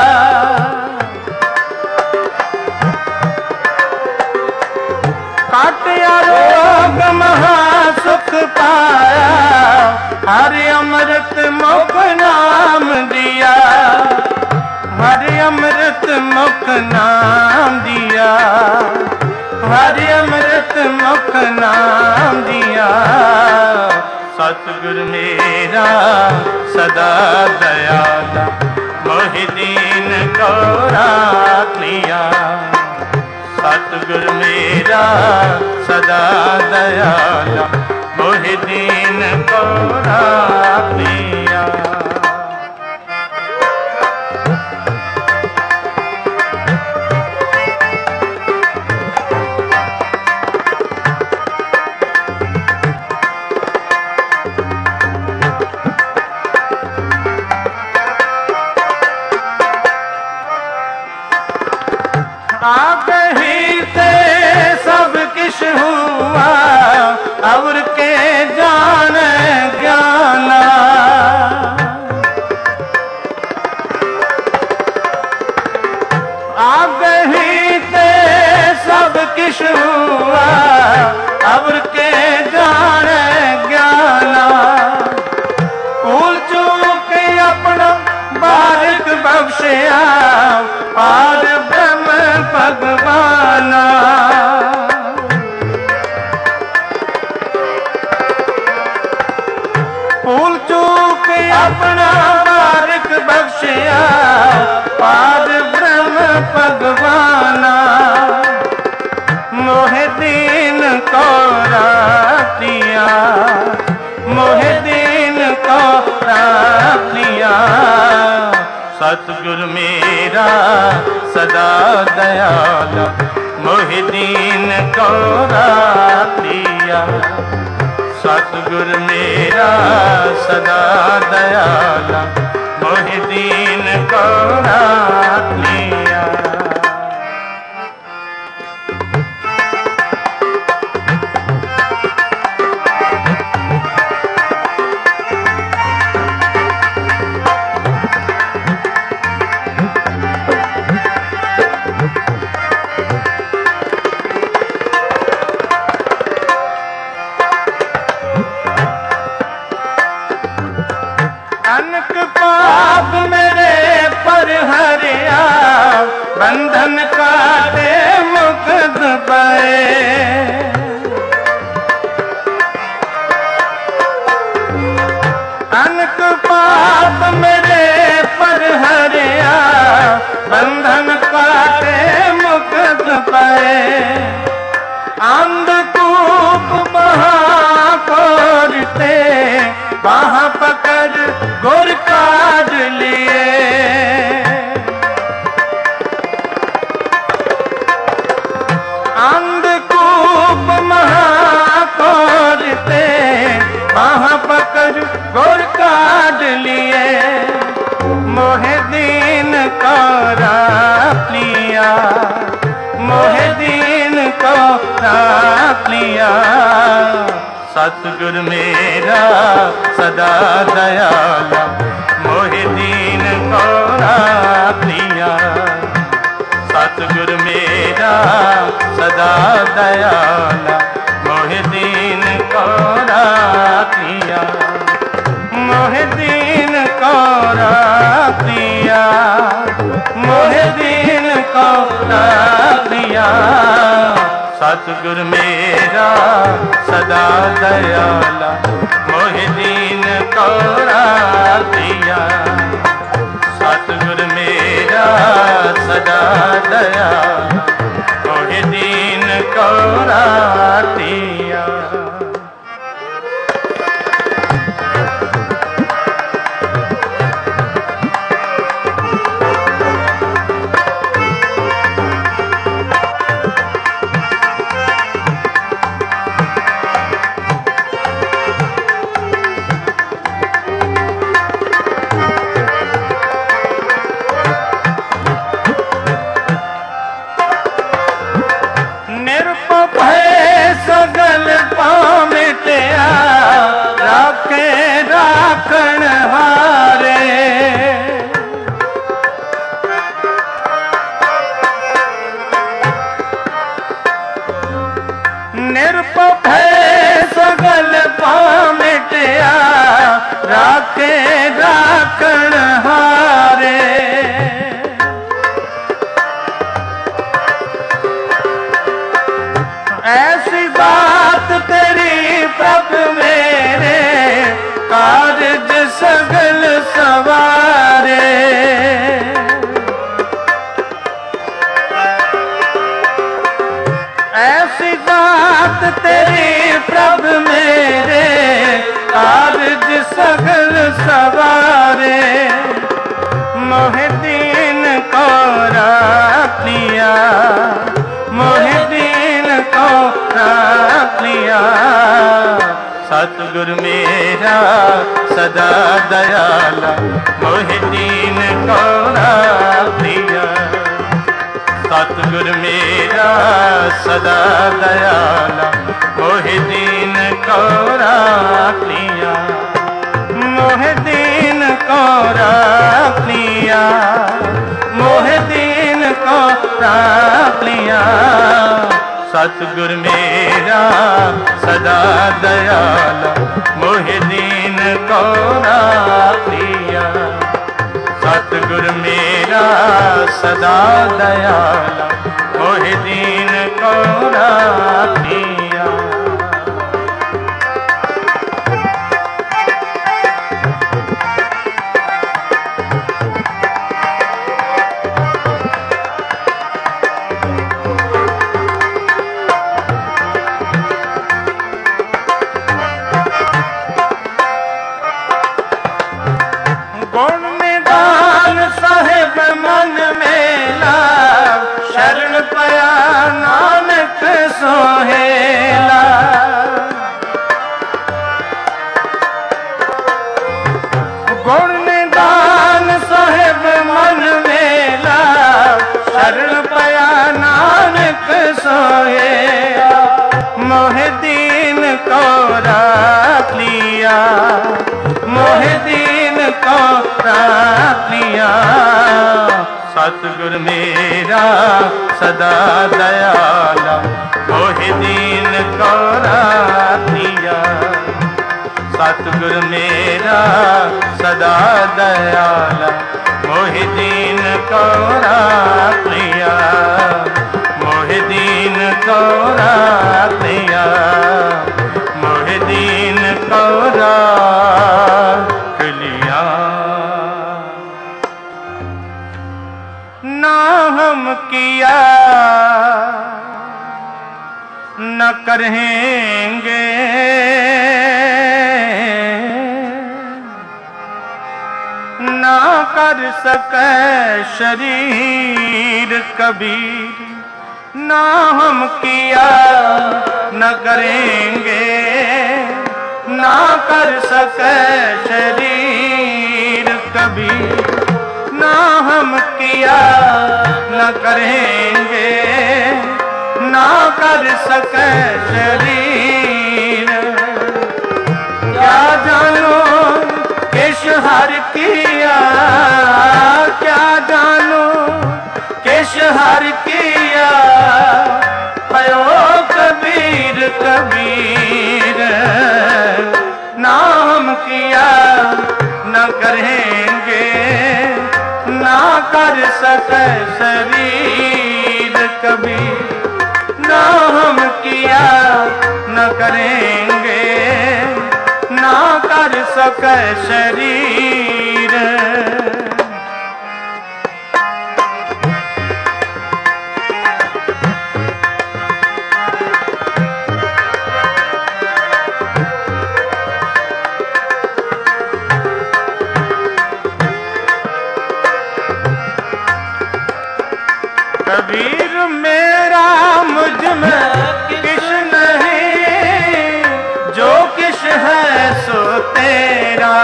काटिया रोग महासुख पाया, हरि अमृत मुख नाम दिया। हरि अमृत मुख नाम दिया, हरि अमृत मुख नाम दिया। सतगुरु मेरा सदा दयाला, मोहि दीन को राख लिया। सतगुरु मेरा सदा दयाला, मोहि दीन को राख लिया। आप ही से सब किश हुआ, और के जान ज्ञाना। आप ही से सब किश हुआ, और के जान ज्ञाना। भूल चूक अपना बारिक बख्शिया, पार ब्रह्म भगवाना। भूल चूक अपना बारिक बख्शिया, सतगुरु मेरा सदा दयाला मोहि दीन को राख लिया। सतगुरु मेरा सदा दयाला मोहि दीन को राख लिया। बंधन काटे मुक्त पाए। अनक पाप मेरे पर हरिया बंधन काटे मुक्त पाए। अंधकूप महाकोरते वहाँ पकड़ गुर काट लिए। अंधकूप महाकोरते वहाँ पकड़ गुर काट लिए। मोहे दीन को राख लिया। मोहे दीन को राख लिया। सतगुरु मेरा सदा दयाला मोहे दीन को राख लिया। सतगुरु मेरा सदा दयाला मोहि दीन को राख लिया। मोहि दीन को राख लिया। मोहि दीन को राख लिया। सतगुरु मेरा सदा दयाला मोहि दीन को राख लिया। सतगुरु मेरा सदा दयाला मोहि दीन को राख लिया। सगल पामिटिया राखे राखण हारे। निरपभय सगल पामिटिया राखे राखण हारे। ऐसी बात तेरी प्रभु मेरे कारज सगल सवारे। ऐसी बात तेरी प्रभु मेरे कारज सगल सवारे। मोहि दीन को राख लिया। मोहि दीन को राख लिया। सतगुरु मेरा सदा दयाला मोहि दीन को राख लिया। सतगुरु मेरा सदा दयाला मोहि दीन को राख लिया। मोहि दीन को राख लिया। मोहि दीन को राख लिया। सतगुरु मेरा सदा दयाला मोहि दीन को राख लिया। सतगुरु मेरा सदा दयाला मोहि दीन को राख लिया। गुण निदान सह सोया मोहे दीन को राख लिया, मोहे दीन को राख लिया। सतगुर मेरा सदा दयाला मोहे दीन को राख लिया। सतगुर मेरा सदा दयाला मोहे दीन को राख लिया, मोहे दीन को राख लिया, मोहे दीन को राख लिया। ना हम किया न करेंगे, ना कर सके शरीर कबीर। ना हम किया न करेंगे, ना कर सके शरीर कबीर। ना हम किया न करेंगे, ना कर सके शरीर। क्या जानो किस हर किया, क्या जानो किस हर किया। भयो कबीर कबीर, ना हम किया न करेंगे, ना कर सके शरीर कबीर। ना हम किया न करेंगे, ना कर सके शरीर। कबीर मेरा मुझ में किश नहीं, जो किश है सो तेरा।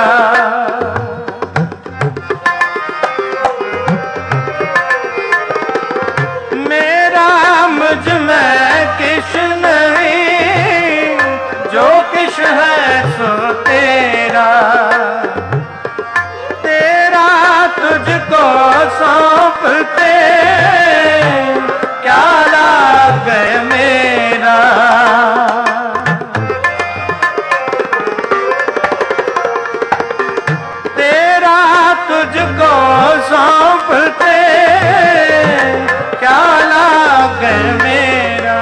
मेरा मुझ में किश नहीं, जो किश है सो तेरा। तेरा तुझको सौंपते क्या लाग मेरा। तेरा तुझको सौंपते क्या लाग मेरा,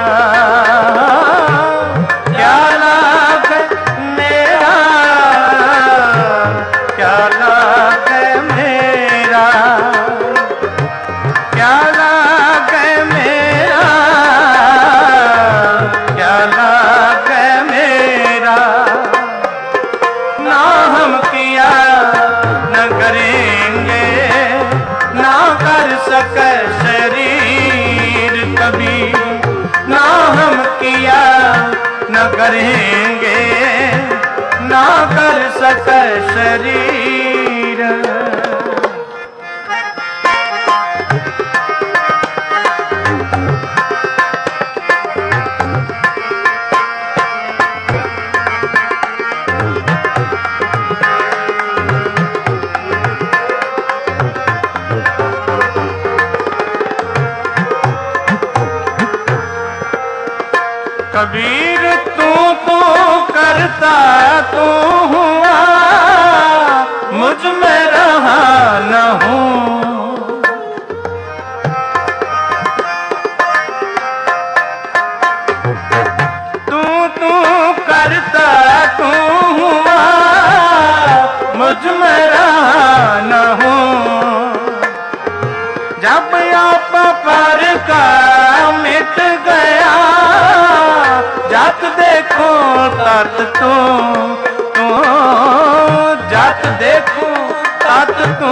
क्या लाग मेरा, क्या लाग मेरा, क्या लाग मेरा, क्या लाग मेरा। ना हम किया न करेंगे, ना कर सके शरीर कभी। ना हम किया न करेंगे, ना कर सके शरीर। कबीर तू तो करता तू हुआ, मुझ में रहा न हूँ। तू तू करता तू हुआ, मुझ में रहा न हूँ। जब आप पर का मिट गया, जात देखो तात तू, जात देखो तात तू,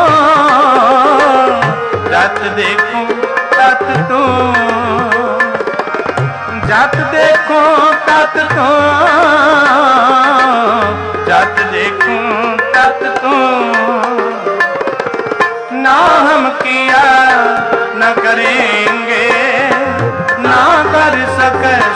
जात देखो तात तू, जात देखो तात तू, जात देखो तात तू। ना हम किया न करेंगे, ना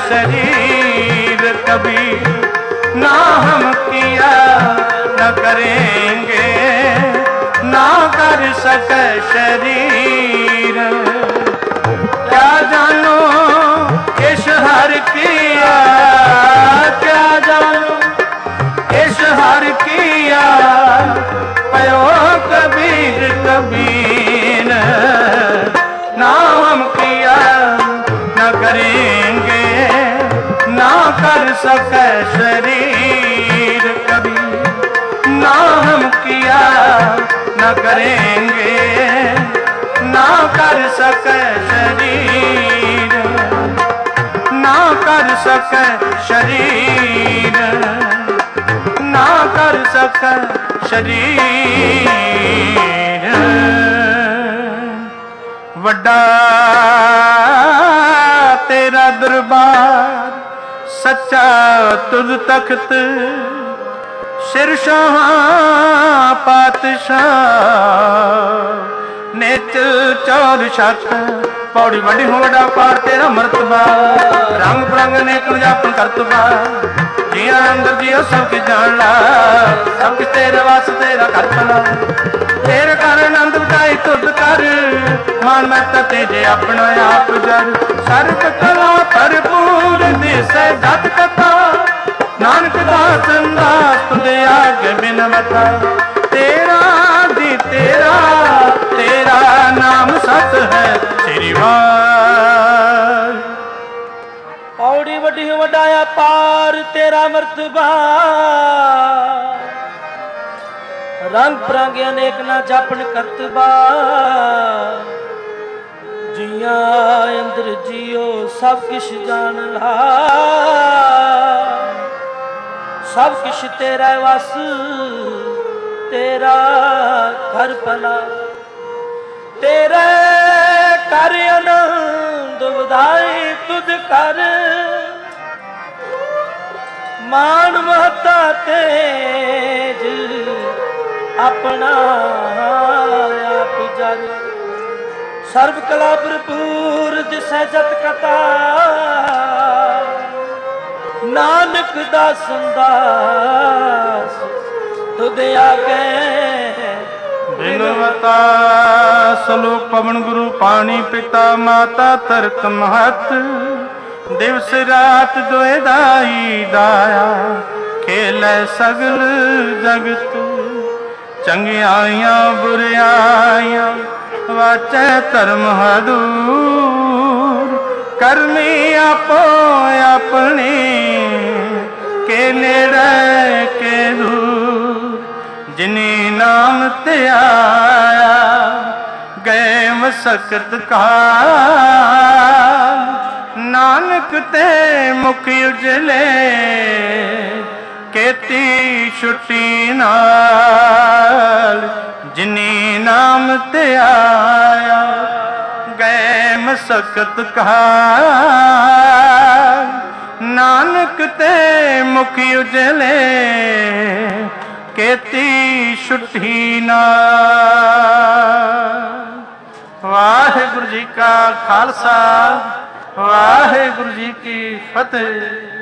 शरीर कबीर, ना हम किया न करेंगे, ना कर सके शरीर। क्या जानो इस हर किया, क्या जानो इस हर किया, पयो कबीर कबीर, ना हम किया न करेंगे, ना कर सके शरीर कबीर, ना हम किया न करेंगे, ना कर सके शरीर, ना कर सके शरीर, ना कर सके शरीर। वड्डा तेरा दरबार, सच्चा तुझ तख्त, सिर शाह पातशाह, नेच चौर छत, पौड़ी वड्डी हो वड्डा पार तेरा मरतबा, रंग बिरंग नेक जापन करतबा, जिया अंदर जियो सब किश जान ला, सब किश तेरे वास तेरा करतला, तेरे कर आनंद बधाई तुद कर, मान महता तेजे अपना आप जर, सर्व कला भरपूर दिसै जत कथा, नानक दास दास तुझे आगे बिन बता, तेरा दी तेरा, तेरा नाम सत है श्री वार। पौड़ी वड्डी वड्डाया पार तेरा मरतबा, रंग बिरंगे अनेक ना जापन करतबा, जिया अंदर जियो सब किश जान ला, सब किश तेरा वस तेरा घर भला, तेरे कर आनंद बधाई तुद कर, मान महता तेज अपना आप जग, सर्व कला भरपूर दिसै जत कथा, नानक दास दास तुद आगे बिनवता। सलोक पवन गुरु पानी पिता माता तरत महत, दिवस रात दोए दाई दाया, खेलै सगल जगत, चंगियाइयां बुरियाइयां वाचै धर्म हदूर, करनी आपो अपनी के नेड़े के दूर, जिनी नाम ते आया गए मसकत का, नानक ते मुख उजले केती छुट्टी नाल, जिनी नाम ते आया गए मसकत का, नानक ते मुख उजले केती छुट्टी नाल। वाहिगुरु जी का खालसा, वाहिगुरु जी की फतेह।